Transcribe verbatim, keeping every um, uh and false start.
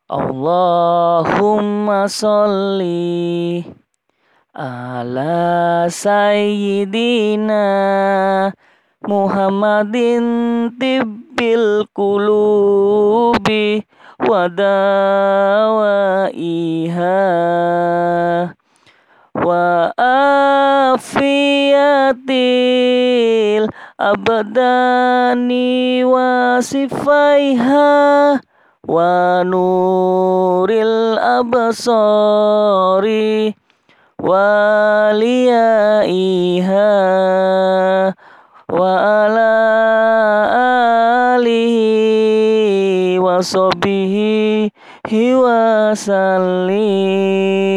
Allahumma sholli ala sayyidina Muhammadin tibbil qulubi wa dawaiha wa afiyatil abdani wa sifaiha wa nuril absari wa liyaiha wa ala alihi wa sahbihi wa sallim.